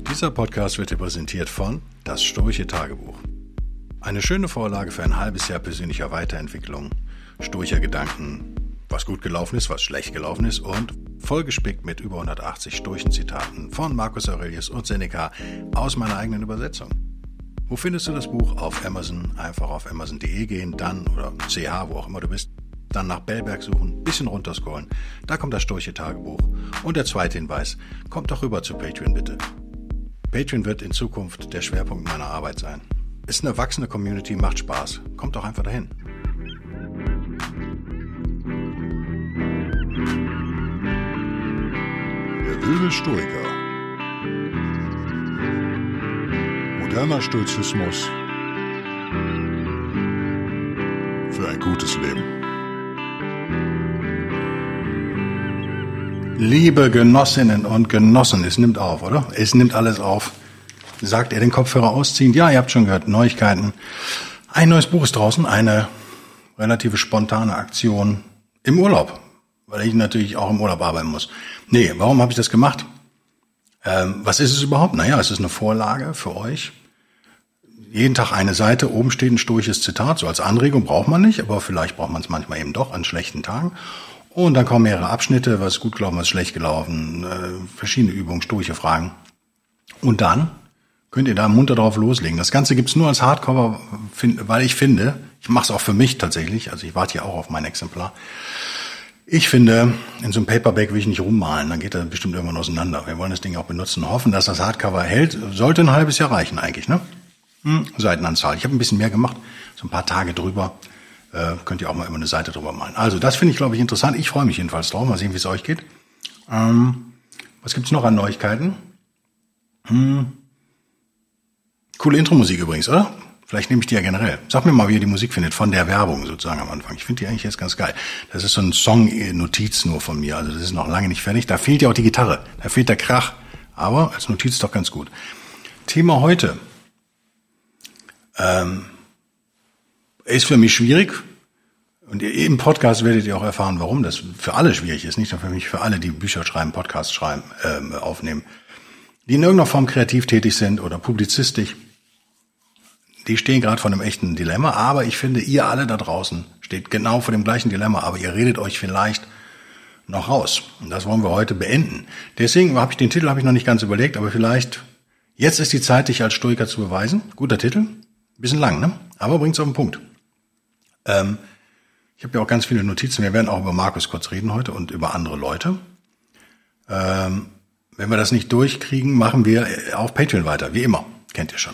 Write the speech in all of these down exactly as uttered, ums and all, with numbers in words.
Dieser Podcast wird dir präsentiert von Das Stoische Tagebuch. Eine schöne Vorlage für ein halbes Jahr persönlicher Weiterentwicklung, stoischer Gedanken, was gut gelaufen ist, was schlecht gelaufen ist und vollgespickt mit über hundertachtzig stoischen Zitaten von Marcus Aurelius und Seneca aus meiner eigenen Übersetzung. Wo findest du das Buch? Auf Amazon. Einfach auf amazon punkt de gehen, dann oder ch, wo auch immer du bist. Dann nach Bellberg suchen, bisschen runterscrollen. Da kommt das Stoische Tagebuch. Und der zweite Hinweis, kommt doch rüber zu Patreon bitte. Patreon wird in Zukunft der Schwerpunkt meiner Arbeit sein. Ist eine wachsende Community, macht Spaß. Kommt doch einfach dahin. Der wilde Stoiker. Moderner Stoizismus für ein gutes Leben. Liebe Genossinnen und Genossen, es nimmt auf, oder? Es nimmt alles auf. Sagt er den Kopfhörer ausziehen? Ja, ihr habt schon gehört, Neuigkeiten. Ein neues Buch ist draußen, eine relative spontane Aktion im Urlaub, weil ich natürlich auch im Urlaub arbeiten muss. Nee, warum habe ich das gemacht? Ähm, was ist es überhaupt? Naja, es ist eine Vorlage für euch. Jeden Tag eine Seite, oben steht ein stoisches Zitat, so als Anregung braucht man nicht, aber vielleicht braucht man es manchmal eben doch an schlechten Tagen. Und dann kommen mehrere Abschnitte, was ist gut gelaufen, was ist schlecht gelaufen, äh, verschiedene Übungen, stoische Fragen. Und dann könnt ihr da munter drauf loslegen. Das Ganze gibt's nur als Hardcover, weil ich finde, ich mache es auch für mich tatsächlich, also ich warte ja auch auf mein Exemplar. Ich finde, in so einem Paperback will ich nicht rummalen, dann geht er bestimmt irgendwann auseinander. Wir wollen das Ding auch benutzen und hoffen, dass das Hardcover hält. Sollte ein halbes Jahr reichen eigentlich, ne? Hm, Seitenanzahl. Ich habe ein bisschen mehr gemacht, so ein paar Tage drüber. Äh, könnt ihr auch mal immer eine Seite drüber malen. Also das finde ich, glaube ich, interessant. Ich freue mich jedenfalls drauf. Mal sehen, wie es euch geht. Ähm, was gibt's noch an Neuigkeiten? Hm. Coole Intro-Musik übrigens, oder? Vielleicht nehme ich die ja generell. Sag mir mal, wie ihr die Musik findet, von der Werbung sozusagen am Anfang. Ich finde die eigentlich jetzt ganz geil. Das ist so ein Song-Notiz nur von mir. Also das ist noch lange nicht fertig. Da fehlt ja auch die Gitarre. Da fehlt der Krach. Aber als Notiz doch ganz gut. Thema heute. Ähm, ist für mich schwierig. Und im Podcast werdet ihr auch erfahren, warum das für alle schwierig ist. Nicht nur für mich, für alle, die Bücher schreiben, Podcasts schreiben, äh, aufnehmen. Die in irgendeiner Form kreativ tätig sind oder publizistisch. Die stehen gerade vor einem echten Dilemma. Aber ich finde, ihr alle da draußen steht genau vor dem gleichen Dilemma. Aber ihr redet euch vielleicht noch raus. Und das wollen wir heute beenden. Deswegen habe ich den Titel habe ich noch nicht ganz überlegt. Aber vielleicht, jetzt ist die Zeit, dich als Stoiker zu beweisen. Guter Titel. Bisschen lang, ne? Aber bringt's auf den Punkt. Ähm, ich habe ja auch ganz viele Notizen. Wir werden auch über Markus kurz reden heute und über andere Leute. Ähm, wenn wir das nicht durchkriegen, machen wir auf Patreon weiter. Wie immer. Kennt ihr schon.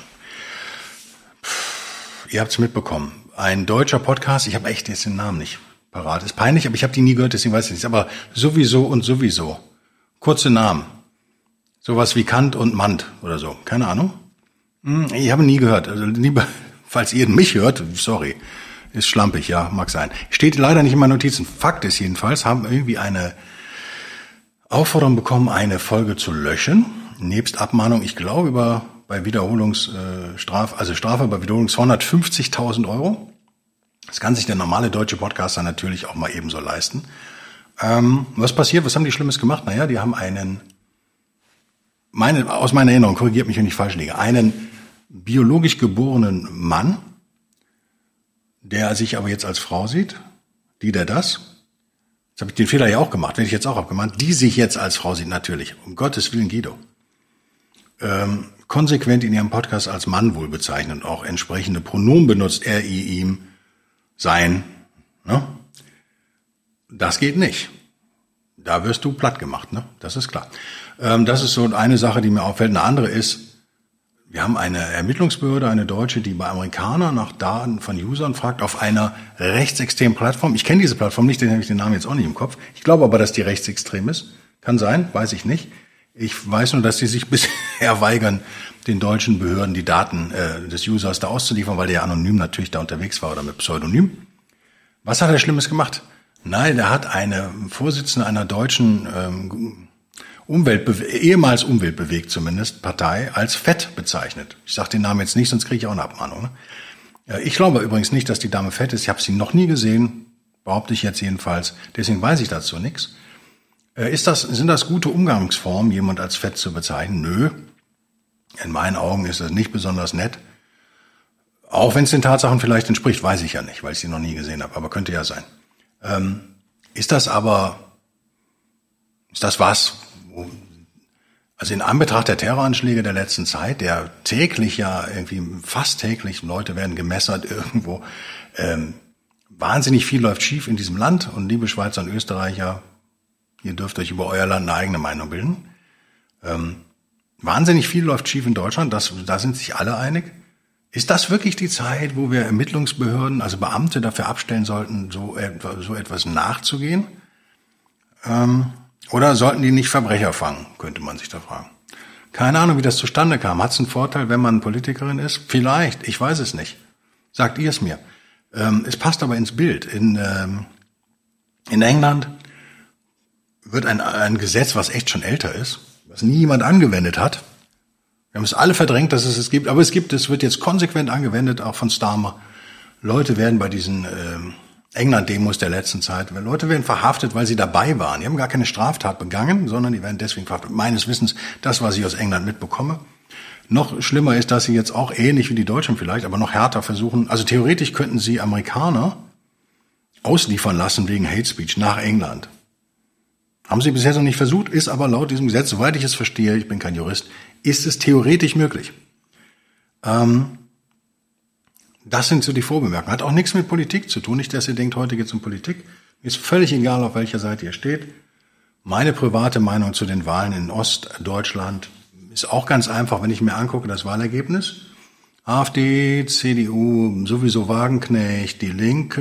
Pff, ihr habt's mitbekommen. Ein deutscher Podcast. Ich habe echt jetzt den Namen nicht parat. Ist peinlich, aber ich habe die nie gehört, deswegen weiß ich nicht. Aber sowieso und sowieso. Kurze Namen. Sowas wie Kant und Mand oder so. Keine Ahnung. Hm, ich habe nie gehört. Also lieber, falls ihr mich hört, sorry. Ist schlampig, ja, mag sein. Steht leider nicht in meinen Notizen. Fakt ist jedenfalls, haben irgendwie eine Aufforderung bekommen, eine Folge zu löschen. Nebst Abmahnung, ich glaube, über bei Wiederholungsstrafe, also Strafe bei Wiederholung zweihundertfünfzigtausend Euro. Das kann sich der normale deutsche Podcaster natürlich auch mal ebenso leisten. Ähm, was passiert? Was haben die Schlimmes gemacht? Naja, die haben einen, meine, aus meiner Erinnerung, korrigiert mich, wenn ich falsch liege, einen biologisch geborenen Mann, der sich aber jetzt als Frau sieht, die, der das, jetzt habe ich den Fehler ja auch gemacht, werde ich jetzt auch abgemahnt, die sich jetzt als Frau sieht, natürlich, um Gottes Willen, Guido, ähm, konsequent in ihrem Podcast als Mann wohl bezeichnet und auch entsprechende Pronomen benutzt, er, i, ihm, sein, ne? Das geht nicht. Da wirst du platt gemacht, ne? Das ist klar. Ähm, das ist so eine Sache, die mir auffällt. Eine andere ist, wir haben eine Ermittlungsbehörde, eine deutsche, die bei Amerikanern nach Daten von Usern fragt, auf einer rechtsextremen Plattform. Ich kenne diese Plattform nicht, den habe ich den Namen jetzt auch nicht im Kopf. Ich glaube aber, dass die rechtsextrem ist. Kann sein, weiß ich nicht. Ich weiß nur, dass die sich bisher weigern, den deutschen Behörden die Daten äh, des Users da auszuliefern, weil der ja anonym natürlich da unterwegs war oder mit Pseudonym. Was hat er Schlimmes gemacht? Nein, der hat eine Vorsitzende einer deutschen ähm, Umweltbewe- ehemals umweltbewegt zumindest, Partei als fett bezeichnet. Ich sage den Namen jetzt nicht, sonst kriege ich auch eine Abmahnung. Ne? Ich glaube übrigens nicht, dass die Dame fett ist. Ich habe sie noch nie gesehen, behaupte ich jetzt jedenfalls. Deswegen weiß ich dazu nichts. Ist das, sind das gute Umgangsformen, jemand als fett zu bezeichnen? Nö. In meinen Augen ist das nicht besonders nett. Auch wenn es den Tatsachen vielleicht entspricht, weiß ich ja nicht, weil ich sie noch nie gesehen habe, aber könnte ja sein. Ähm, ist das aber, ist das was, wo, also in Anbetracht der Terroranschläge der letzten Zeit, der täglich ja irgendwie, fast täglich, Leute werden gemessert irgendwo, ähm, wahnsinnig viel läuft schief in diesem Land und liebe Schweizer und Österreicher, ihr dürft euch über euer Land eine eigene Meinung bilden. Ähm, wahnsinnig viel läuft schief in Deutschland, das, da sind sich alle einig. Ist das wirklich die Zeit, wo wir Ermittlungsbehörden, also Beamte dafür abstellen sollten, so, so etwas nachzugehen? Ähm, oder sollten die nicht Verbrecher fangen, könnte man sich da fragen. Keine Ahnung, wie das zustande kam. Hat es einen Vorteil, wenn man Politikerin ist? Vielleicht, ich weiß es nicht. Sagt ihr es mir. Ähm, es passt aber ins Bild. In, ähm, in England wird ein, ein Gesetz, was echt schon älter ist, was nie jemand angewendet hat. Wir haben es alle verdrängt, dass es es gibt, aber es gibt, es wird jetzt konsequent angewendet, auch von Starmer. Leute werden bei diesen ähm, England-Demos der letzten Zeit, Leute werden verhaftet, weil sie dabei waren. Die haben gar keine Straftat begangen, sondern die werden deswegen verhaftet. Meines Wissens, das, was ich aus England mitbekomme. Noch schlimmer ist, dass sie jetzt auch ähnlich wie die Deutschen vielleicht, aber noch härter versuchen, also theoretisch könnten sie Amerikaner ausliefern lassen wegen Hate Speech nach England. Haben sie bisher noch nicht versucht, ist aber laut diesem Gesetz, soweit ich es verstehe, ich bin kein Jurist, ist es theoretisch möglich. Ähm, das sind so die Vorbemerkungen. Hat auch nichts mit Politik zu tun. Nicht, dass ihr denkt, heute geht es um Politik. Mir ist völlig egal, auf welcher Seite ihr steht. Meine private Meinung zu den Wahlen in Ostdeutschland ist auch ganz einfach, wenn ich mir angucke, das Wahlergebnis. AfD, C D U, sowieso Wagenknecht, die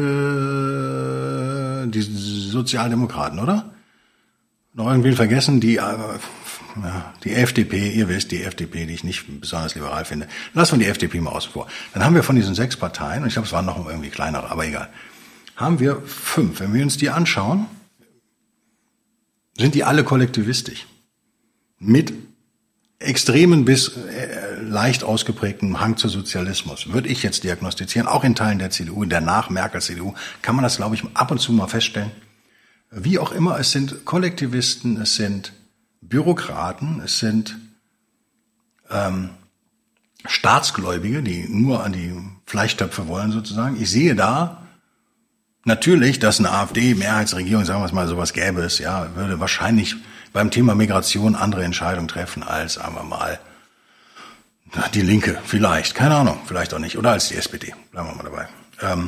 Linke, die Sozialdemokraten, oder? Noch irgendwie vergessen, die, äh, ja, die F D P, ihr wisst, die F D P, die ich nicht besonders liberal finde. Lassen wir die F D P mal außen vor. Dann haben wir von diesen sechs Parteien, und ich glaube, es waren noch irgendwie kleinere, aber egal, haben wir fünf. Wenn wir uns die anschauen, sind die alle kollektivistisch. Mit extremen bis äh, leicht ausgeprägten Hang zu Sozialismus. Würde ich jetzt diagnostizieren, auch in Teilen der C D U, in der Nach-Merkel-C D U, kann man das, glaube ich, ab und zu mal feststellen. Wie auch immer, es sind Kollektivisten, es sind Bürokraten, es sind ähm, Staatsgläubige, die nur an die Fleischtöpfe wollen sozusagen. Ich sehe da natürlich, dass eine AfD-Mehrheitsregierung, sagen wir es mal, sowas gäbe es, ja, würde wahrscheinlich beim Thema Migration andere Entscheidungen treffen als, sagen wir mal, die Linke, vielleicht, keine Ahnung, vielleicht auch nicht, oder als die S P D, bleiben wir mal dabei. Ähm,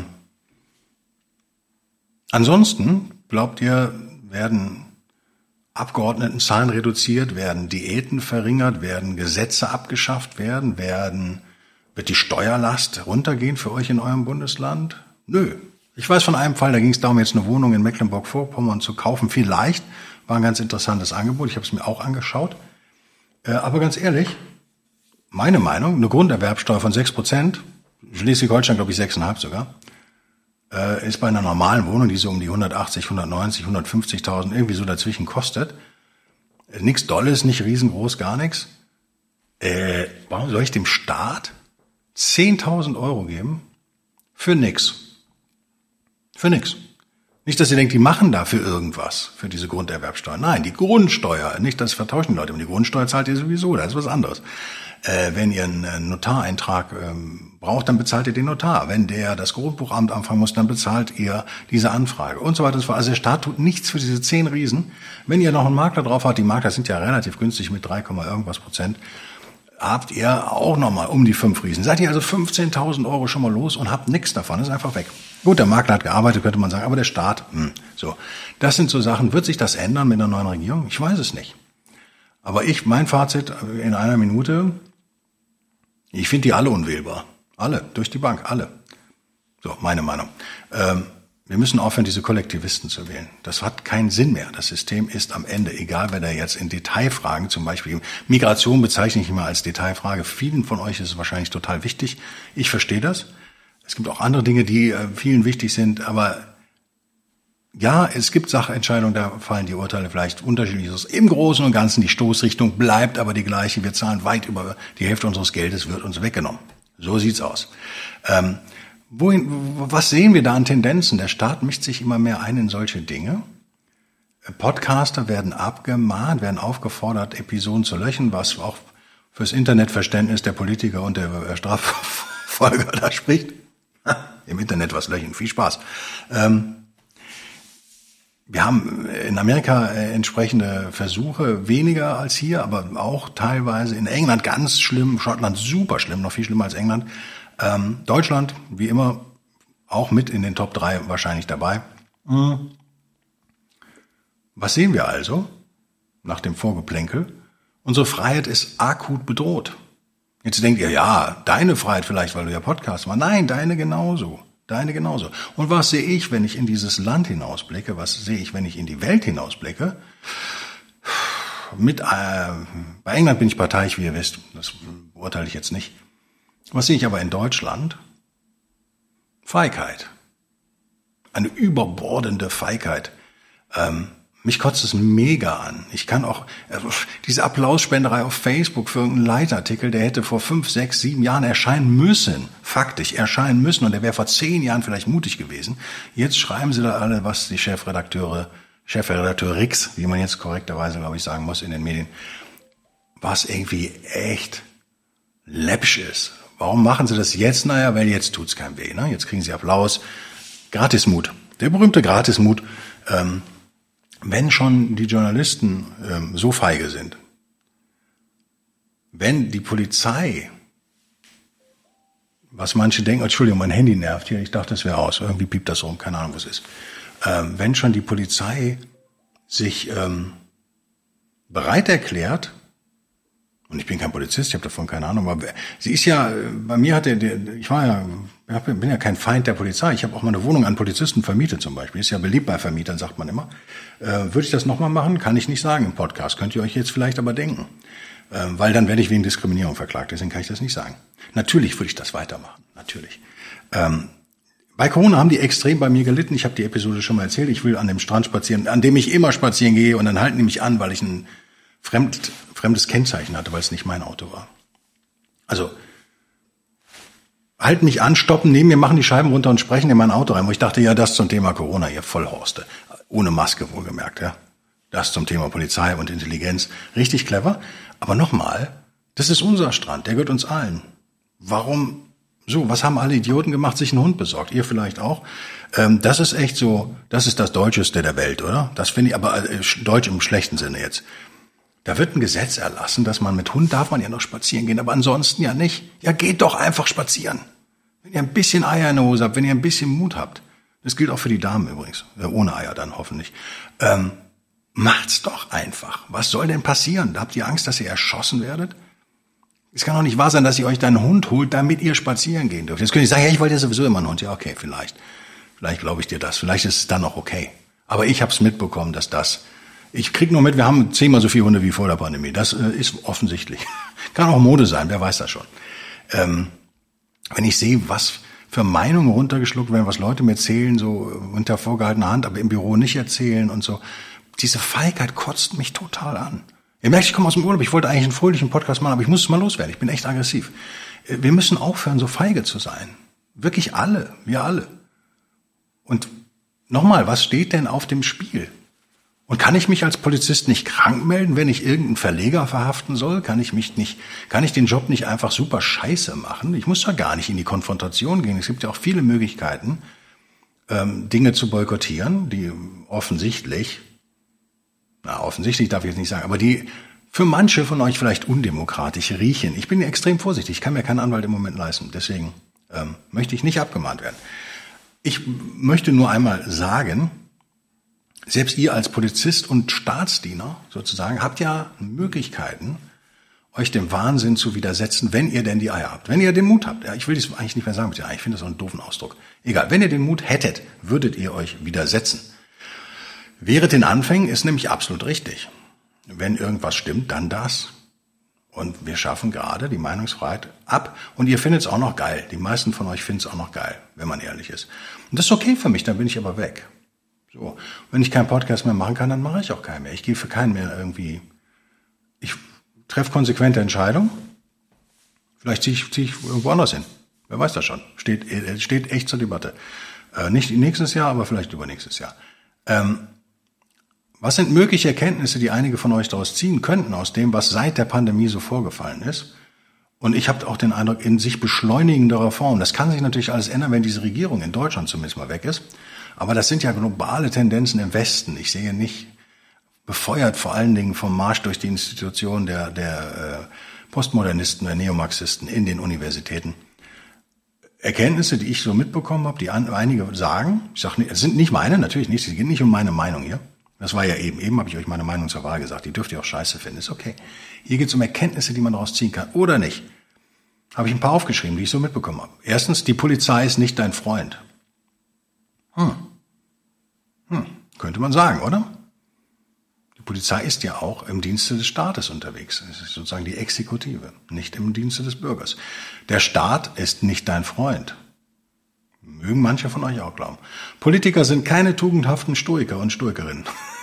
ansonsten, glaubt ihr, werden Abgeordnetenzahlen reduziert, werden Diäten verringert, werden Gesetze abgeschafft werden, werden, wird die Steuerlast runtergehen für euch in eurem Bundesland? Nö. Ich weiß von einem Fall, da ging es darum, jetzt eine Wohnung in Mecklenburg-Vorpommern zu kaufen. Vielleicht, war ein ganz interessantes Angebot, ich habe es mir auch angeschaut. Äh, aber ganz ehrlich, meine Meinung, eine Grunderwerbsteuer von sechs Prozent, Schleswig-Holstein glaube ich sechs Komma fünf sogar, äh, ist bei einer normalen Wohnung, die so um die hundertachtzig, hundertneunzig, hundertfünfzigtausend irgendwie so dazwischen kostet. Äh, nix Dolles, nicht riesengroß, gar nichts. Äh, warum soll ich dem Staat zehntausend Euro geben? Für nix. Für nix. Nicht, dass ihr denkt, die machen dafür irgendwas, für diese Grunderwerbsteuer. Nein, die Grundsteuer, nicht, das vertauschen die Leute, aber die Grundsteuer zahlt ihr sowieso, das ist was anderes. Äh, wenn ihr einen Notareintrag ähm, braucht, dann bezahlt ihr den Notar. Wenn der das Grundbuchamt anfangen muss, dann bezahlt ihr diese Anfrage und so weiter und so fort. Also der Staat tut nichts für diese zehn Riesen. Wenn ihr noch einen Makler drauf habt, die Makler sind ja relativ günstig mit drei, irgendwas Prozent, habt ihr auch nochmal um die fünf Riesen. Seid ihr also fünfzehntausend Euro schon mal los und habt nichts davon, ist einfach weg. Gut, der Makler hat gearbeitet, könnte man sagen, aber der Staat, hm, so. Das sind so Sachen. Wird sich das ändern mit einer neuen Regierung? Ich weiß es nicht. Aber ich, mein Fazit in einer Minute, ich finde die alle unwählbar. Alle, durch die Bank, alle. So, meine Meinung. Ähm, wir müssen aufhören, diese Kollektivisten zu wählen. Das hat keinen Sinn mehr. Das System ist am Ende, egal wer da jetzt in Detailfragen, zum Beispiel Migration bezeichne ich immer als Detailfrage. Vielen von euch ist es wahrscheinlich total wichtig. Ich verstehe das. Es gibt auch andere Dinge, die äh, vielen wichtig sind, aber ja, es gibt Sachentscheidungen, da fallen die Urteile vielleicht unterschiedlich aus. Im Großen und Ganzen, die Stoßrichtung bleibt aber die gleiche. Wir zahlen weit über die Hälfte unseres Geldes, wird uns weggenommen. So sieht's aus. Ähm, wohin, was sehen wir da an Tendenzen? Der Staat mischt sich immer mehr ein in solche Dinge. Podcaster werden abgemahnt, werden aufgefordert, Episoden zu löschen, was auch fürs Internetverständnis der Politiker und der Strafverfolger da spricht. Im Internet was löchen, viel Spaß. Ähm, wir haben in Amerika entsprechende Versuche, weniger als hier, aber auch teilweise in England ganz schlimm, Schottland super schlimm, noch viel schlimmer als England. Ähm, Deutschland, wie immer, auch mit in den Top drei wahrscheinlich dabei. Mhm. Was sehen wir also nach dem Vorgeplänkel? Unsere Freiheit ist akut bedroht. Jetzt denkt ihr, ja, deine Freiheit vielleicht, weil du ja Podcast machst. Nein, deine genauso. Deine genauso. Und was sehe ich, wenn ich in dieses Land hinausblicke? Was sehe ich, wenn ich in die Welt hinausblicke? Mit, äh, bei England bin ich parteiisch, wie ihr wisst. Das beurteile ich jetzt nicht. Was sehe ich aber in Deutschland? Feigheit. Eine überbordende Feigheit. Ähm, Mich kotzt es mega an. Ich kann auch, also diese Applausspenderei auf Facebook für irgendeinen Leitartikel, der hätte vor fünf, sechs, sieben Jahren erscheinen müssen, faktisch erscheinen müssen, und der wäre vor zehn Jahren vielleicht mutig gewesen. Jetzt schreiben sie da alle, was die Chefredakteure, Chefredakteur Rix, wie man jetzt korrekterweise, glaube ich, sagen muss in den Medien, was irgendwie echt läppsch ist. Warum machen sie das jetzt? Naja, weil jetzt tut's keinem weh, ne? Jetzt kriegen sie Applaus. Gratismut. Der berühmte Gratismut, ähm, wenn schon die Journalisten ähm, so feige sind, wenn die Polizei, was manche denken, Entschuldigung, mein Handy nervt hier, ich dachte, es wäre aus, irgendwie piept das rum, keine Ahnung, was es ist. Ähm, wenn schon die Polizei sich ähm, bereit erklärt, und ich bin kein Polizist, ich habe davon keine Ahnung, aber sie ist ja, bei mir hat der, der ich war ja, bin ja kein Feind der Polizei, ich habe auch mal eine Wohnung an Polizisten vermietet zum Beispiel, ist ja beliebt bei Vermietern, sagt man immer. Äh, würde ich das nochmal machen? Kann ich nicht sagen im Podcast, könnt ihr euch jetzt vielleicht aber denken. Äh, weil dann werde ich wegen Diskriminierung verklagt, deswegen kann ich das nicht sagen. Natürlich würde ich das weitermachen, natürlich. Ähm, bei Corona haben die extrem bei mir gelitten, ich habe die Episode schon mal erzählt, ich will an dem Strand spazieren, an dem ich immer spazieren gehe, und dann halten die mich an, weil ich ein fremd, fremdes Kennzeichen hatte, weil es nicht mein Auto war. Also, halten mich an, stoppen neben mir, machen die Scheiben runter und sprechen in mein Auto rein, wo ich dachte, ja, das zum Thema Corona, ihr Vollhorste. Ohne Maske wohlgemerkt, ja. Das zum Thema Polizei und Intelligenz. Richtig clever. Aber nochmal, das ist unser Strand, der gehört uns allen. Warum so? Was haben alle Idioten gemacht? Sich einen Hund besorgt. Ihr vielleicht auch. Ähm, das ist echt so, das ist das Deutscheste der Welt, oder? Das finde ich aber äh, Deutsch im schlechten Sinne jetzt. Da wird ein Gesetz erlassen, dass man mit Hund darf man ja noch spazieren gehen, aber ansonsten ja nicht. Ja, geht doch einfach spazieren. Wenn ihr ein bisschen Eier in der Hose habt, wenn ihr ein bisschen Mut habt. Das gilt auch für die Damen übrigens. Ohne Eier dann hoffentlich. Ähm, macht's doch einfach. Was soll denn passieren? Da habt ihr Angst, dass ihr erschossen werdet? Es kann doch nicht wahr sein, dass ihr euch dann einen Hund holt, damit ihr spazieren gehen dürft. Jetzt könnt ihr sagen, ja, ich wollte ja sowieso immer einen Hund. Ja, okay, vielleicht. Vielleicht glaube ich dir das. Vielleicht ist es dann auch okay. Aber ich habe es mitbekommen, dass das... Ich krieg nur mit, wir haben zehnmal so viele Hunde wie vor der Pandemie. Das äh, ist offensichtlich. Kann auch Mode sein, wer weiß das schon. Ähm, wenn ich sehe, was für Meinungen runtergeschluckt werden, was Leute mir erzählen, so unter vorgehaltener Hand, aber im Büro nicht erzählen und so. Diese Feigheit kotzt mich total an. Ihr merkt, ich komme aus dem Urlaub, ich wollte eigentlich einen fröhlichen Podcast machen, aber ich muss es mal loswerden. Ich bin echt aggressiv. Wir müssen aufhören, so feige zu sein. Wirklich alle, wir alle. Und nochmal, was steht denn auf dem Spiel? Und kann ich mich als Polizist nicht krank melden, wenn ich irgendeinen Verleger verhaften soll? Kann ich mich nicht, kann ich den Job nicht einfach super scheiße machen? Ich muss ja gar nicht in die Konfrontation gehen. Es gibt ja auch viele Möglichkeiten, ähm, Dinge zu boykottieren, die offensichtlich, na, offensichtlich darf ich jetzt nicht sagen, aber die für manche von euch vielleicht undemokratisch riechen. Ich bin extrem vorsichtig. Ich kann mir keinen Anwalt im Moment leisten. Deswegen ähm, möchte ich nicht abgemahnt werden. Ich möchte nur einmal sagen, selbst ihr als Polizist und Staatsdiener sozusagen habt ja Möglichkeiten, euch dem Wahnsinn zu widersetzen, wenn ihr denn die Eier habt. Wenn ihr den Mut habt. Ja, ich will das eigentlich nicht mehr sagen mit den Eiern. Ich finde das so einen doofen Ausdruck. Egal, wenn ihr den Mut hättet, würdet ihr euch widersetzen. Während den Anfängen ist nämlich absolut richtig. Wenn irgendwas stimmt, dann das. Und wir schaffen gerade die Meinungsfreiheit ab. Und ihr findet es auch noch geil. Die meisten von euch finden es auch noch geil, wenn man ehrlich ist. Und das ist okay für mich, dann bin ich aber weg. So, wenn ich keinen Podcast mehr machen kann, dann mache ich auch keinen mehr. Ich gehe für keinen mehr irgendwie. Ich treffe konsequente Entscheidungen. Vielleicht ziehe ich, ziehe ich irgendwo anders hin. Wer weiß das schon. Steht, steht echt zur Debatte. Äh, nicht nächstes Jahr, aber vielleicht übernächstes Jahr. Ähm, Was sind mögliche Erkenntnisse, die einige von euch daraus ziehen könnten, aus dem, was seit der Pandemie so vorgefallen ist? Und ich habe auch den Eindruck, in sich beschleunigender Reform. Das kann sich natürlich alles ändern, wenn diese Regierung in Deutschland zumindest mal weg ist. Aber das sind ja globale Tendenzen im Westen. Ich sehe nicht, befeuert vor allen Dingen vom Marsch durch die Institution der, der äh, Postmodernisten, der Neomarxisten in den Universitäten. Erkenntnisse, die ich so mitbekommen habe, die an, einige sagen, ich sage, es sind nicht meine, natürlich nicht, es geht nicht um meine Meinung hier. Das war ja eben, eben habe ich euch meine Meinung zur Wahl gesagt, die dürft ihr auch scheiße finden, ist okay. Hier geht es um Erkenntnisse, die man daraus ziehen kann, oder nicht. Habe ich ein paar aufgeschrieben, die ich so mitbekommen habe. Erstens, die Polizei ist nicht dein Freund. Hm. Hm. Könnte man sagen, oder? Die Polizei ist ja auch im Dienste des Staates unterwegs. Es ist sozusagen die Exekutive, nicht im Dienste des Bürgers. Der Staat ist nicht dein Freund. Mögen manche von euch auch glauben. Politiker sind keine tugendhaften Stoiker und Stoikerinnen.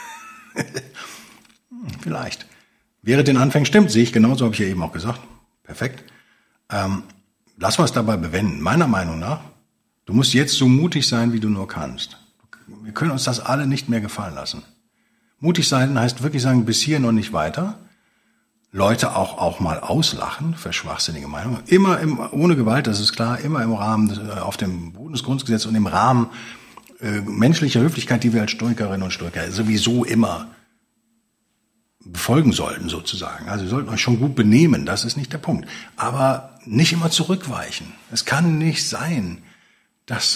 Vielleicht. Wäre den Anfängen stimmt, sehe ich genauso, habe ich ja eben auch gesagt. Perfekt. Ähm, lass uns dabei bewenden. Meiner Meinung nach, du musst jetzt so mutig sein, wie du nur kannst. Wir können uns das alle nicht mehr gefallen lassen. Mutig sein heißt wirklich sagen, bis hier und nicht weiter. Leute auch auch mal auslachen für schwachsinnige Meinungen. Immer im, ohne Gewalt, das ist klar, immer im Rahmen des, auf dem Bundesgrundgesetz und im Rahmen äh, menschlicher Höflichkeit, die wir als Stoikerinnen und Stoiker sowieso immer befolgen sollten sozusagen. Also ihr sollten euch schon gut benehmen, das ist nicht der Punkt. Aber nicht immer zurückweichen. Es kann nicht sein, dass,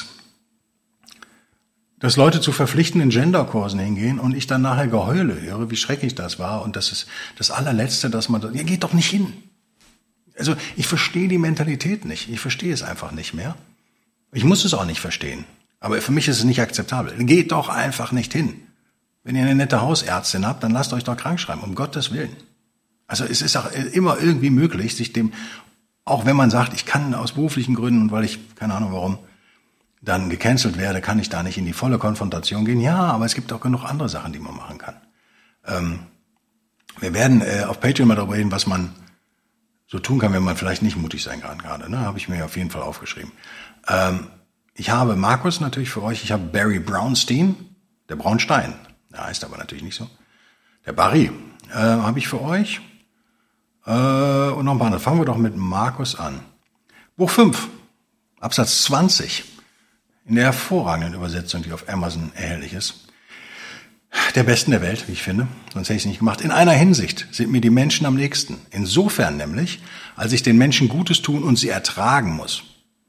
dass Leute zu verpflichtenden Genderkursen hingehen und ich dann nachher Geheule höre, wie schrecklich das war. Und das ist das allerletzte, dass man, ja, geht doch nicht hin. Also ich verstehe die Mentalität nicht. Ich verstehe es einfach nicht mehr. Ich muss es auch nicht verstehen. Aber für mich ist es nicht akzeptabel. Geht doch einfach nicht hin. Wenn ihr eine nette Hausärztin habt, dann lasst euch doch krank schreiben, um Gottes Willen. Also es ist auch immer irgendwie möglich, sich dem, auch wenn man sagt, ich kann aus beruflichen Gründen und weil ich, keine Ahnung warum, dann gecancelt werde, kann ich da nicht in die volle Konfrontation gehen. Ja, aber es gibt auch genug andere Sachen, die man machen kann. Ähm, wir werden äh, auf Patreon mal darüber reden, was man so tun kann, wenn man vielleicht nicht mutig sein kann gerade. Ne? Habe ich mir auf jeden Fall aufgeschrieben. Ähm, ich habe Markus natürlich für euch, ich habe Barry Brownstein, der Braunstein. Der heißt aber natürlich nicht so. Der Barry äh, habe ich für euch. Äh, und noch ein paar andere. Fangen wir doch mit Markus an. Buch fünf, Absatz zwanzig. In der hervorragenden Übersetzung, die auf Amazon erhältlich ist. Der besten der Welt, wie ich finde. Sonst hätte ich es nicht gemacht. In einer Hinsicht sind mir die Menschen am nächsten. Insofern nämlich, als ich den Menschen Gutes tun und sie ertragen muss.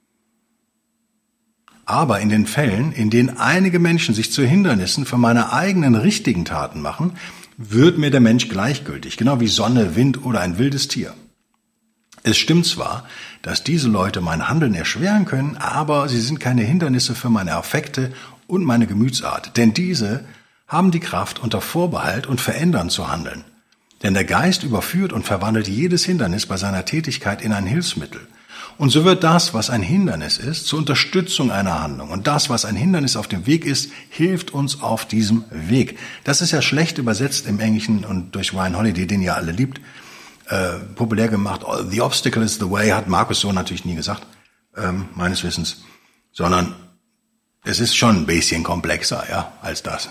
Aber in den Fällen, in denen einige Menschen sich zu Hindernissen für meine eigenen richtigen Taten machen, wird mir der Mensch gleichgültig, genau wie Sonne, Wind oder ein wildes Tier. Es stimmt zwar, dass diese Leute mein Handeln erschweren können, aber sie sind keine Hindernisse für meine Affekte und meine Gemütsart, denn diese haben die Kraft, unter Vorbehalt und Verändern zu handeln. Denn der Geist überführt und verwandelt jedes Hindernis bei seiner Tätigkeit in ein Hilfsmittel. Und so wird das, was ein Hindernis ist, zur Unterstützung einer Handlung. Und das, was ein Hindernis auf dem Weg ist, hilft uns auf diesem Weg. Das ist ja schlecht übersetzt im Englischen und durch Ryan Holiday, den ihr alle liebt, äh, populär gemacht. The obstacle is the way, hat Markus so natürlich nie gesagt, ähm, meines Wissens. Sondern es ist schon ein bisschen komplexer, ja, als das.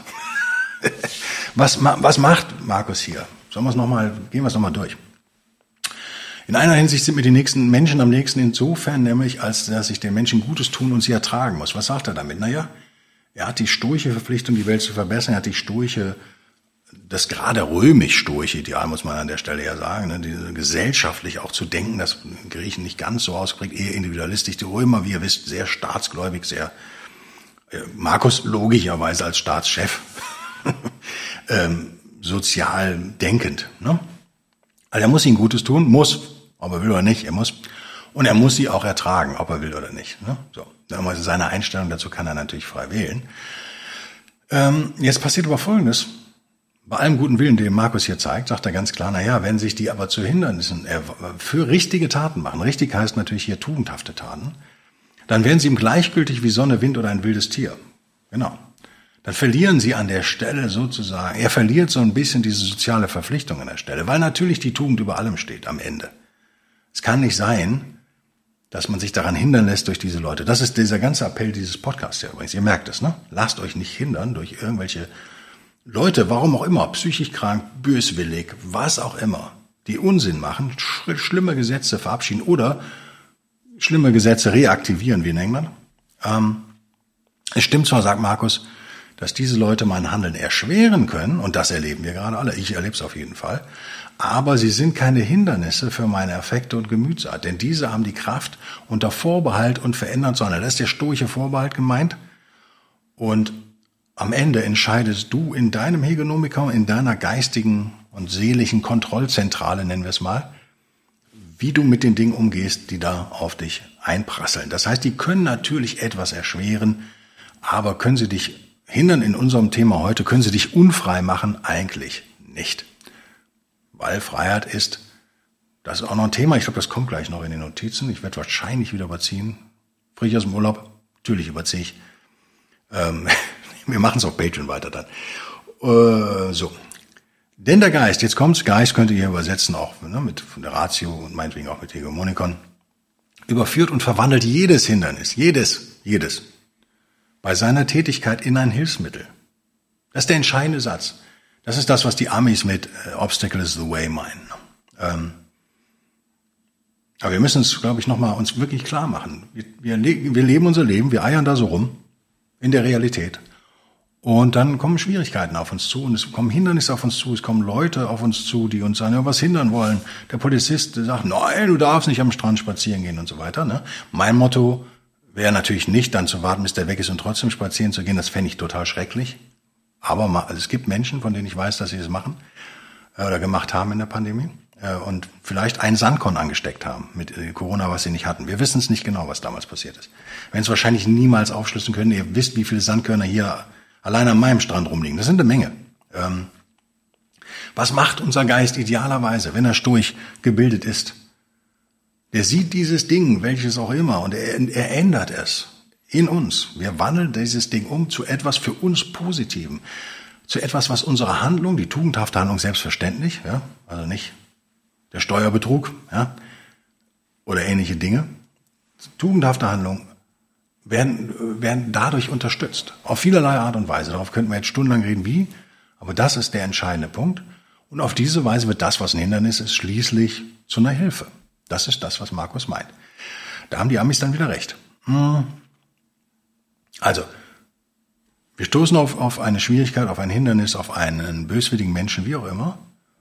was, was macht Markus hier? Sollen wir es noch mal, gehen wir es nochmal durch. In einer Hinsicht sind mir die nächsten Menschen am nächsten insofern, nämlich, als dass ich den Menschen Gutes tun und sie ertragen muss. Was sagt er damit? Naja, er hat die stoische Verpflichtung, die Welt zu verbessern. Er hat die stoische, das gerade römisch-stoische Ideal, muss man an der Stelle ja sagen, ne, diese gesellschaftlich auch zu denken, das Griechen nicht ganz so ausgeprägt, eher individualistisch. Die Römer, wie ihr wisst, sehr staatsgläubig, sehr, äh, Markus logischerweise als Staatschef, ähm, sozial denkend, ne? Also er muss ihnen Gutes tun, muss, ob er will oder nicht, er muss. Und er muss sie auch ertragen, ob er will oder nicht. Ne? So, also seine Einstellung dazu kann er natürlich frei wählen. Ähm, jetzt passiert aber Folgendes. Bei allem guten Willen, den Markus hier zeigt, sagt er ganz klar, na ja, wenn sich die aber zu Hindernissen äh, für richtige Taten machen, richtig heißt natürlich hier tugendhafte Taten, dann werden sie ihm gleichgültig wie Sonne, Wind oder ein wildes Tier. Genau. Dann verlieren sie an der Stelle sozusagen, er verliert so ein bisschen diese soziale Verpflichtung an der Stelle, weil natürlich die Tugend über allem steht am Ende. Es kann nicht sein, dass man sich daran hindern lässt durch diese Leute. Das ist dieser ganze Appell dieses Podcasts ja übrigens. Ihr merkt es, ne? Lasst euch nicht hindern durch irgendwelche Leute, warum auch immer, psychisch krank, böswillig, was auch immer, die Unsinn machen, sch- schlimme Gesetze verabschieden oder schlimme Gesetze reaktivieren, wie in England. Ähm, es stimmt zwar, sagt Markus, dass diese Leute mein Handeln erschweren können, und das erleben wir gerade alle, ich erlebe es auf jeden Fall, aber sie sind keine Hindernisse für meine Affekte und Gemütsart, denn diese haben die Kraft, unter Vorbehalt und verändern zu handeln. Das ist der stoische Vorbehalt gemeint. Und am Ende entscheidest du in deinem Hegenomikum, in deiner geistigen und seelischen Kontrollzentrale, nennen wir es mal, wie du mit den Dingen umgehst, die da auf dich einprasseln. Das heißt, die können natürlich etwas erschweren, aber können sie dich hindern in unserem Thema heute, können sie dich unfrei machen? Eigentlich nicht. Weil Freiheit ist, das ist auch noch ein Thema, ich glaube, das kommt gleich noch in den Notizen, ich werde wahrscheinlich wieder überziehen, frisch aus dem Urlaub, natürlich überziehe ich. Ähm, wir machen es auf Patreon weiter dann. Äh, so. Denn der Geist, jetzt kommt's, Geist könnt ihr hier übersetzen, auch ne, mit von der Ratio und meinetwegen auch mit Hegemonikon, überführt und verwandelt jedes Hindernis, jedes, jedes, bei seiner Tätigkeit in ein Hilfsmittel. Das ist der entscheidende Satz. Das ist das, was die Amis mit äh, Obstacle is the way meinen. Ähm, aber wir müssen es, glaube ich, nochmal uns wirklich klar machen. Wir, wir, le- wir leben unser Leben, wir eiern da so rum, in der Realität. Und dann kommen Schwierigkeiten auf uns zu und es kommen Hindernisse auf uns zu, es kommen Leute auf uns zu, die uns an irgendwas hindern wollen. Der Polizist sagt, nein, du darfst nicht am Strand spazieren gehen und so weiter. Ne? Mein Motto wäre natürlich nicht, dann zu warten, bis der weg ist und trotzdem spazieren zu gehen. Das fände ich total schrecklich. Aber also es gibt Menschen, von denen ich weiß, dass sie das machen äh, oder gemacht haben in der Pandemie äh, und vielleicht einen Sandkorn angesteckt haben mit äh, Corona, was sie nicht hatten. Wir wissen es nicht genau, was damals passiert ist. Wir werden es wahrscheinlich niemals aufschlüsseln können. Ihr wisst, wie viele Sandkörner hier allein an meinem Strand rumliegen. Das sind eine Menge. Ähm, was macht unser Geist idealerweise, wenn er stoisch gebildet ist? Der sieht dieses Ding, welches auch immer, und er, er ändert es in uns. Wir wandeln dieses Ding um zu etwas für uns Positivem. Zu etwas, was unsere Handlung, die tugendhafte Handlung selbstverständlich, ja, also nicht der Steuerbetrug, ja, oder ähnliche Dinge, tugendhafte Handlung werden, werden dadurch unterstützt. Auf vielerlei Art und Weise. Darauf könnten wir jetzt stundenlang reden, wie. Aber das ist der entscheidende Punkt. Und auf diese Weise wird das, was ein Hindernis ist, schließlich zu einer Hilfe. Das ist das, was Markus meint. Da haben die Amis dann wieder recht. Also, wir stoßen auf, auf eine Schwierigkeit, auf ein Hindernis, auf einen böswilligen Menschen, wie auch immer.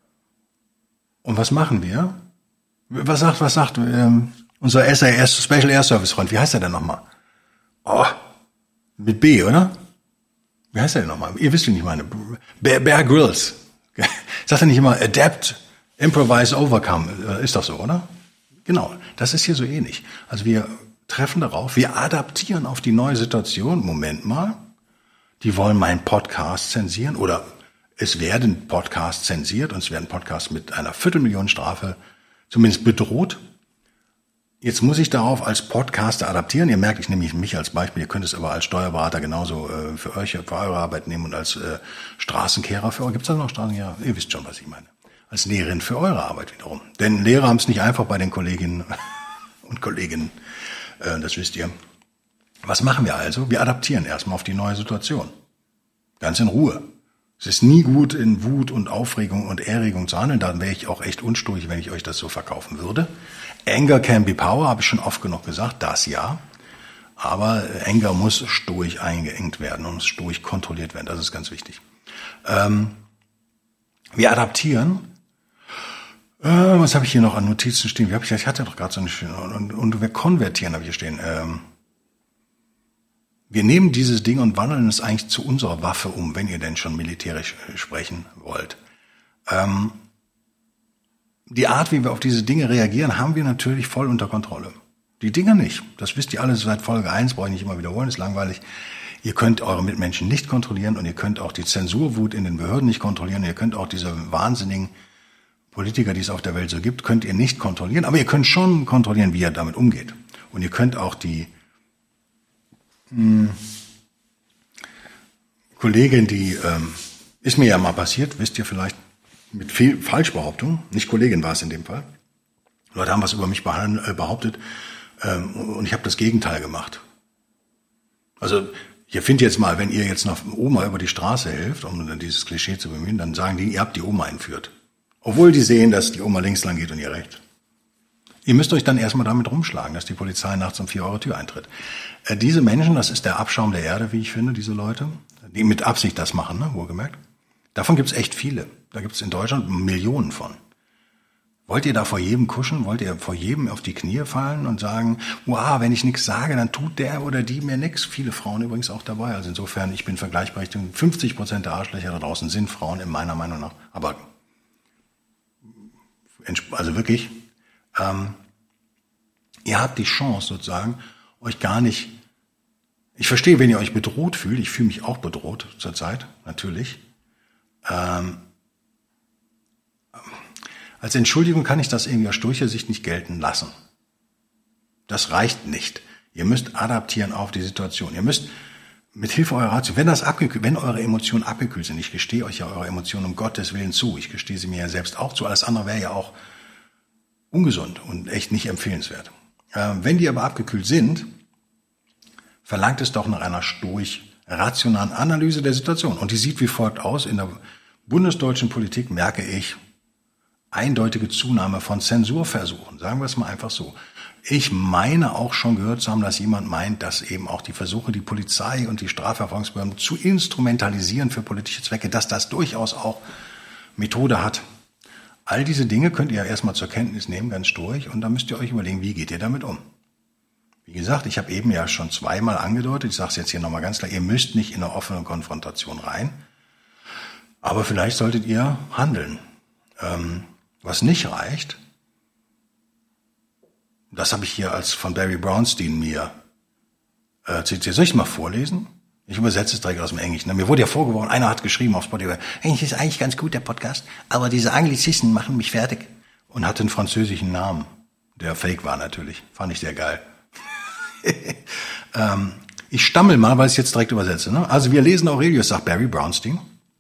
Und was machen wir? Was sagt, was sagt ähm, unser S A S, Special Air Service Freund, wie heißt er denn nochmal? Oh, mit B, oder? Wie heißt er denn nochmal? Ihr wisst, wie ich meine. Bear, Bear Grylls. Sagt er nicht immer Adapt, Improvise, Overcome? Ist doch so, oder? Genau, das ist hier so ähnlich. Also wir treffen darauf, wir adaptieren auf die neue Situation. Moment mal, die wollen meinen Podcast zensieren oder es werden Podcasts zensiert und es werden Podcasts mit einer Viertelmillion Strafe zumindest bedroht. Jetzt muss ich darauf als Podcaster adaptieren. Ihr merkt, ich nehme mich als Beispiel. Ihr könnt es aber als Steuerberater genauso äh, für euch, für eure Arbeit nehmen und als äh, Straßenkehrer für euch. Gibt es da noch Straßenkehrer? Ihr wisst schon, was ich meine. Als Lehrerin für eure Arbeit wiederum. Denn Lehrer haben es nicht einfach bei den Kolleginnen und Kollegen. Äh, das wisst ihr. Was machen wir also? Wir adaptieren erstmal auf die neue Situation. Ganz in Ruhe. Es ist nie gut, in Wut und Aufregung und Erregung zu handeln. Dann wäre ich auch echt unstoisch, wenn ich euch das so verkaufen würde. Anger can be power, habe ich schon oft genug gesagt, das ja. Aber Anger muss stoisch eingeengt werden und muss stoisch kontrolliert werden. Das ist ganz wichtig. Ähm, wir adaptieren. Äh, was habe ich hier noch an Notizen stehen? Wie hab ich, ich hatte doch gerade so eine schöne. Und, und wir konvertieren, habe ich hier stehen. Ähm, wir nehmen dieses Ding und wandeln es eigentlich zu unserer Waffe um, wenn ihr denn schon militärisch sprechen wollt. Ähm, Die Art, wie wir auf diese Dinge reagieren, haben wir natürlich voll unter Kontrolle. Die Dinge nicht. Das wisst ihr alle seit Folge eins, brauche ich nicht immer wiederholen, ist langweilig. Ihr könnt eure Mitmenschen nicht kontrollieren und ihr könnt auch die Zensurwut in den Behörden nicht kontrollieren. Ihr könnt auch diese wahnsinnigen Politiker, die es auf der Welt so gibt, könnt ihr nicht kontrollieren. Aber ihr könnt schon kontrollieren, wie ihr damit umgeht. Und ihr könnt auch die mh, Kollegin, die, ähm, ist mir ja mal passiert, wisst ihr vielleicht, mit viel Falschbehauptung, nicht Kollegin war es in dem Fall. Leute haben was über mich behauptet ähm, und ich habe das Gegenteil gemacht. Also ich finde jetzt mal, wenn ihr jetzt noch Oma über die Straße hilft, um dieses Klischee zu bemühen, dann sagen die, ihr habt die Oma entführt. Obwohl die sehen, dass die Oma links lang geht und ihr rechts. Ihr müsst euch dann erstmal damit rumschlagen, dass die Polizei nachts um vier eure Tür eintritt. Äh, diese Menschen, das ist der Abschaum der Erde, wie ich finde, diese Leute, die mit Absicht das machen, ne, wohlgemerkt. Davon gibt's echt viele. Da gibt's in Deutschland Millionen von. Wollt ihr da vor jedem kuschen? Wollt ihr vor jedem auf die Knie fallen und sagen, wow, wenn ich nichts sage, dann tut der oder die mir nichts? Viele Frauen übrigens auch dabei. Also insofern, ich bin vergleichberechtigt. fünfzig Prozent der Arschlöcher da draußen sind Frauen, in meiner Meinung nach. Aber, also wirklich, ähm, ihr habt die Chance sozusagen, euch gar nicht, ich verstehe, wenn ihr euch bedroht fühlt, ich fühle mich auch bedroht zurzeit, natürlich. Ähm, Als Entschuldigung kann ich das irgendwie aus stoischer Sicht nicht gelten lassen. Das reicht nicht. Ihr müsst adaptieren auf die Situation. Ihr müsst mit Hilfe eurer Ratio, wenn das abgekühlt, wenn eure Emotionen abgekühlt sind, ich gestehe euch ja eure Emotionen um Gottes Willen zu, ich gestehe sie mir ja selbst auch zu, alles andere wäre ja auch ungesund und echt nicht empfehlenswert. Ähm, wenn die aber abgekühlt sind, verlangt es doch nach einer stoisch rationalen Analyse der Situation. Und die sieht wie folgt aus. In der bundesdeutschen Politik merke ich, eindeutige Zunahme von Zensurversuchen, sagen wir es mal einfach so. Ich meine auch schon gehört zu haben, dass jemand meint, dass eben auch die Versuche, die Polizei und die Strafverfolgungsbehörden zu instrumentalisieren für politische Zwecke, dass das durchaus auch Methode hat. All diese Dinge könnt ihr ja erstmal zur Kenntnis nehmen, ganz durch, und dann müsst ihr euch überlegen, wie geht ihr damit um. Wie gesagt, ich habe eben ja schon zweimal angedeutet, ich sage es jetzt hier nochmal ganz klar, ihr müsst nicht in eine offene Konfrontation rein, aber vielleicht solltet ihr handeln. Ähm, Was nicht reicht, das habe ich hier als von Barry Brownstein mir äh, zitiert. Soll ich es mal vorlesen? Ich übersetze es direkt aus dem Englischen. Mir wurde ja vorgeworfen, einer hat geschrieben auf Spotify, eigentlich ist eigentlich ganz gut, der Podcast, aber diese Anglizisten machen mich fertig. Und hatte einen französischen Namen, der fake war natürlich. Fand ich sehr geil. ähm, ich stammel mal, weil ich es jetzt direkt übersetze. Ne? Also wir lesen Aurelius, sagt Barry Brownstein.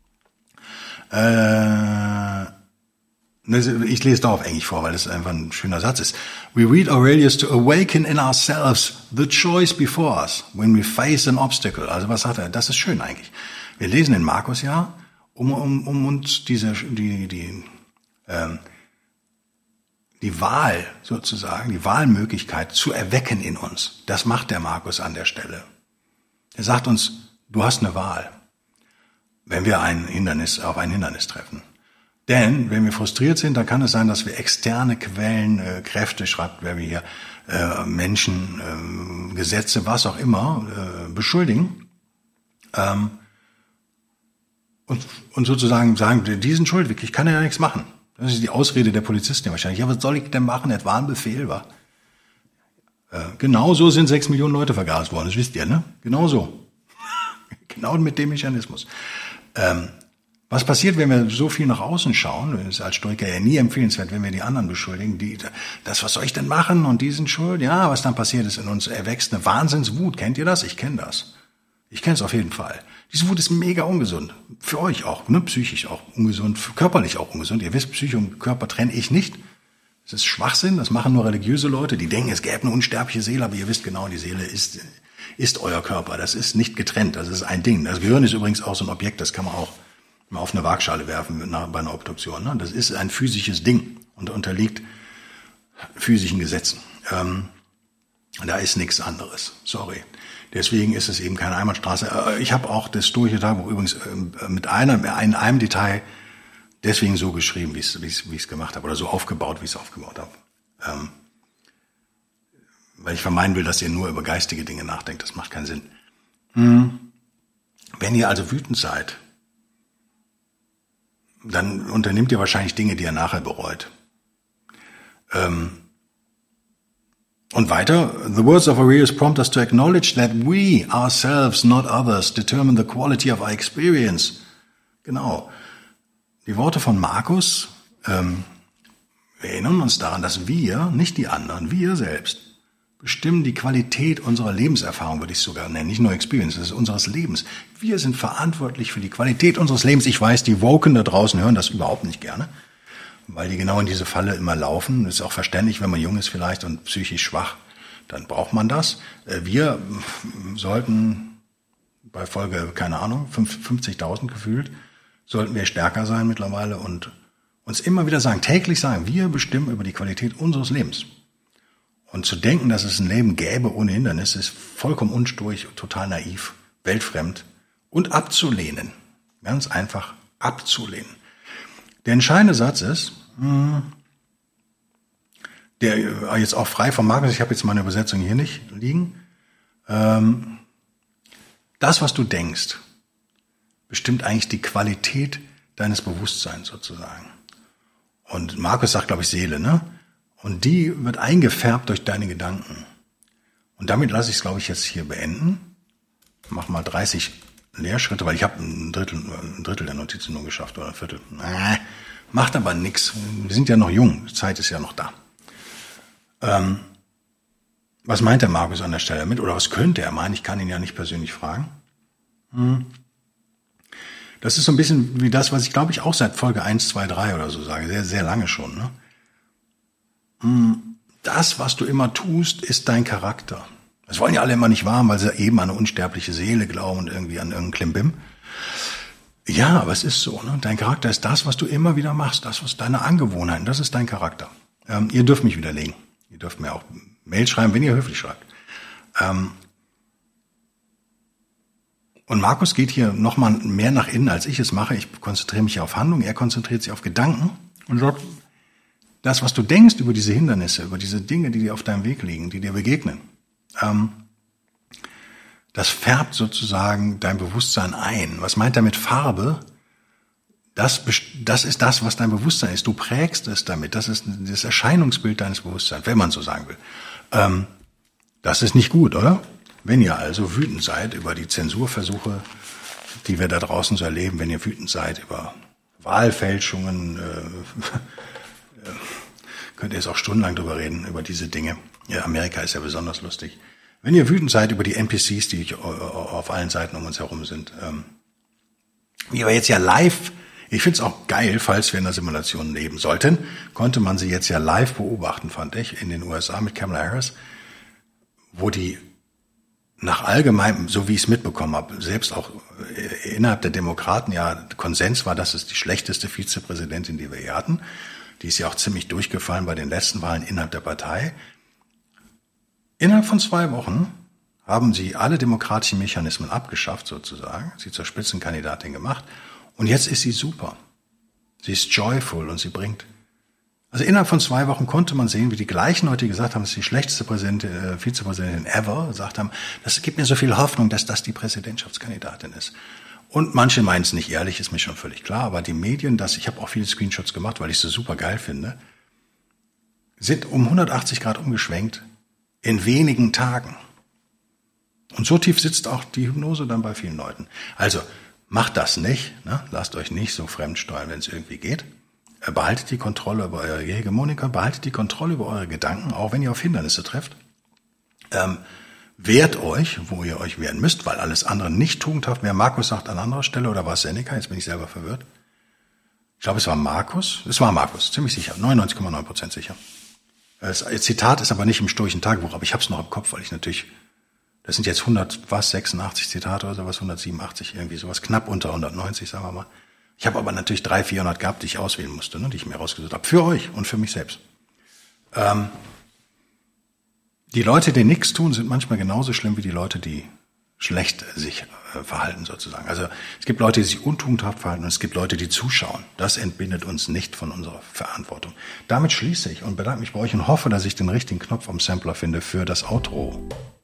Äh... Ich lese da auf Englisch vor, weil das einfach ein schöner Satz ist. We read Aurelius to awaken in ourselves the choice before us when we face an obstacle. Also was sagt er? Das ist schön eigentlich. Wir lesen in Markus ja, um, um, um uns diese, die, die, ähm, die Wahl sozusagen, die Wahlmöglichkeit zu erwecken in uns. Das macht der Markus an der Stelle. Er sagt uns, du hast eine Wahl, wenn wir ein Hindernis, auf ein Hindernis treffen. Denn wenn wir frustriert sind, dann kann es sein, dass wir externe Quellen, äh, Kräfte, schreibt wer wir hier, äh, Menschen, äh, Gesetze, was auch immer, äh, beschuldigen ähm, und, und sozusagen sagen, die sind schuld, ich kann ja nichts machen. Das ist die Ausrede der Polizisten ja wahrscheinlich. Ja, was soll ich denn machen? Das war ein Befehl, war. Äh, genau so sind sechs Millionen Leute vergast worden, das wisst ihr, ne? Genau so. Genau mit dem Mechanismus. Ähm, Was passiert, wenn wir so viel nach außen schauen? Das ist als Stoiker ja nie empfehlenswert, wenn wir die anderen beschuldigen. Die, das, was soll ich denn machen? Und die sind schuld. Ja, was dann passiert ist, in uns erwächst eine Wahnsinnswut. Kennt ihr das? Ich kenne das. Ich kenne es auf jeden Fall. Diese Wut ist mega ungesund. Für euch auch, ne? Psychisch auch ungesund, körperlich auch ungesund. Ihr wisst, Psyche und Körper trenne ich nicht. Das ist Schwachsinn. Das machen nur religiöse Leute. Die denken, es gäbe eine unsterbliche Seele, aber ihr wisst genau, die Seele ist, ist euer Körper. Das ist nicht getrennt. Das ist ein Ding. Das Gehirn ist übrigens auch so ein Objekt, das kann man auch mal auf eine Waagschale werfen bei einer Obduktion. Ne? Das ist ein physisches Ding und unterliegt physischen Gesetzen. Ähm, da ist nichts anderes. Sorry. Deswegen ist es eben keine Einbahnstraße. Ich habe auch das stoische Tagebuch übrigens mit einem, in einem Detail deswegen so geschrieben, wie ich es wie ich es gemacht habe, oder so aufgebaut, wie ich es aufgebaut habe. Ähm, weil ich vermeiden will, dass ihr nur über geistige Dinge nachdenkt. Das macht keinen Sinn. Hm. Wenn ihr also wütend seid, dann unternimmt ihr wahrscheinlich Dinge, die ihr nachher bereut. Ähm und weiter, the words of Aurelius prompt us to acknowledge that we ourselves, not others, determine the quality of our experience. Genau. Die Worte von Markus ähm, wir erinnern uns daran, dass wir, nicht die anderen, wir selbst, bestimmen die Qualität unserer Lebenserfahrung, würde ich sogar nennen. Nicht nur Experience, das ist unseres Lebens. Wir sind verantwortlich für die Qualität unseres Lebens. Ich weiß, die Woken da draußen hören das überhaupt nicht gerne, weil die genau in diese Falle immer laufen. Das ist auch verständlich, wenn man jung ist vielleicht und psychisch schwach, dann braucht man das. Wir sollten bei Folge, keine Ahnung, fünfzigtausend gefühlt, sollten wir stärker sein mittlerweile und uns immer wieder sagen, täglich sagen, wir bestimmen über die Qualität unseres Lebens. Und zu denken, dass es ein Leben gäbe ohne Hindernisse, ist vollkommen unsturch, total naiv, weltfremd und abzulehnen. Ganz einfach abzulehnen. Der entscheidende Satz ist, der jetzt auch frei von Markus, ich habe jetzt meine Übersetzung hier nicht liegen, das, was du denkst, bestimmt eigentlich die Qualität deines Bewusstseins sozusagen. Und Markus sagt, glaube ich, Seele, ne? Und die wird eingefärbt durch deine Gedanken. Und damit lasse ich es, glaube ich, jetzt hier beenden. Mach mal dreißig Leerschritte, weil ich habe ein Drittel, ein Drittel der Notizen nur geschafft oder ein Viertel. Äh, macht aber nichts. Wir sind ja noch jung, die Zeit ist ja noch da. Ähm, was meint der Markus an der Stelle damit? Oder was könnte er meinen? Ich kann ihn ja nicht persönlich fragen. Hm. Das ist so ein bisschen wie das, was ich glaube ich auch seit Folge eins, zwei, drei oder so sage, sehr, sehr lange schon. Ne? Das, was du immer tust, ist dein Charakter. Das wollen ja alle immer nicht wahr, weil sie eben an eine unsterbliche Seele glauben und irgendwie an irgendeinen Klimbim. Ja, aber es ist so. Ne? Dein Charakter ist das, was du immer wieder machst, das, was deine Angewohnheiten, das ist dein Charakter. Ähm, ihr dürft mich widerlegen. Ihr dürft mir auch Mail schreiben, wenn ihr höflich schreibt. Ähm, Und Markus geht hier nochmal mehr nach innen, als ich es mache. Ich konzentriere mich auf Handlung, er konzentriert sich auf Gedanken und sagt, das, was du denkst über diese Hindernisse, über diese Dinge, die dir auf deinem Weg liegen, die dir begegnen, ähm, das färbt sozusagen dein Bewusstsein ein. Was meint er mit Farbe? Das, das ist das, was dein Bewusstsein ist. Du prägst es damit. Das ist das Erscheinungsbild deines Bewusstseins, wenn man so sagen will. Ähm, das ist nicht gut, oder? Wenn ihr also wütend seid über die Zensurversuche, die wir da draußen so erleben, wenn ihr wütend seid über Wahlfälschungen, äh, könnt ihr jetzt auch stundenlang drüber reden, über diese Dinge. Ja, Amerika ist ja besonders lustig. Wenn ihr wütend seid über die N P Cs, die auf allen Seiten um uns herum sind, ähm, wie wir jetzt ja live, ich finde es auch geil, falls wir in der Simulation leben sollten, konnte man sie jetzt ja live beobachten, fand ich, in den U S A mit Kamala Harris, wo die nach allgemein, so wie ich es mitbekommen habe, selbst auch innerhalb der Demokraten ja Konsens war, dass es die schlechteste Vizepräsidentin, die wir hier hatten. Die ist ja auch ziemlich durchgefallen bei den letzten Wahlen innerhalb der Partei. Innerhalb von zwei Wochen haben sie alle demokratischen Mechanismen abgeschafft sozusagen, sie zur Spitzenkandidatin gemacht und jetzt ist sie super. Sie ist joyful und sie bringt... Also innerhalb von zwei Wochen konnte man sehen, wie die gleichen Leute, die gesagt haben, das ist die schlechteste Präsidentin, äh, Vizepräsidentin ever, gesagt haben, das gibt mir so viel Hoffnung, dass das die Präsidentschaftskandidatin ist. Und manche meinen es nicht ehrlich, ist mir schon völlig klar, aber die Medien, das, ich habe auch viele Screenshots gemacht, weil ich es so super geil finde, sind um hundertachtzig Grad umgeschwenkt in wenigen Tagen. Und so tief sitzt auch die Hypnose dann bei vielen Leuten. Also macht das nicht, ne? Lasst euch nicht so fremdsteuern, wenn es irgendwie geht. Behaltet die Kontrolle über eure Hegemoniker, behaltet die Kontrolle über eure Gedanken, auch wenn ihr auf Hindernisse trefft. Ähm, wehrt euch, wo ihr euch wehren müsst, weil alles andere nicht tugendhaft wäre. Markus sagt an anderer Stelle, oder war es Seneca? Jetzt bin ich selber verwirrt. Ich glaube, es war Markus. Es war Markus, ziemlich sicher, neunundneunzig Komma neun Prozent sicher. Das Zitat ist aber nicht im Stoischen Tagebuch, aber ich habe es noch im Kopf, weil ich natürlich, das sind jetzt hundert, was, sechsundachtzig Zitate oder sowas, hundertsiebenundachtzig, irgendwie sowas, knapp unter hundertneunzig, sagen wir mal. Ich habe aber natürlich dreihundert, vierhundert gehabt, die ich auswählen musste, ne, die ich mir rausgesucht habe. Für euch und für mich selbst. Ähm, die Leute, die nichts tun, sind manchmal genauso schlimm wie die Leute, die schlecht sich äh, verhalten sozusagen. Also es gibt Leute, die sich untugendhaft verhalten und es gibt Leute, die zuschauen. Das entbindet uns nicht von unserer Verantwortung. Damit schließe ich und bedanke mich bei euch und hoffe, dass ich den richtigen Knopf am Sampler finde für das Outro.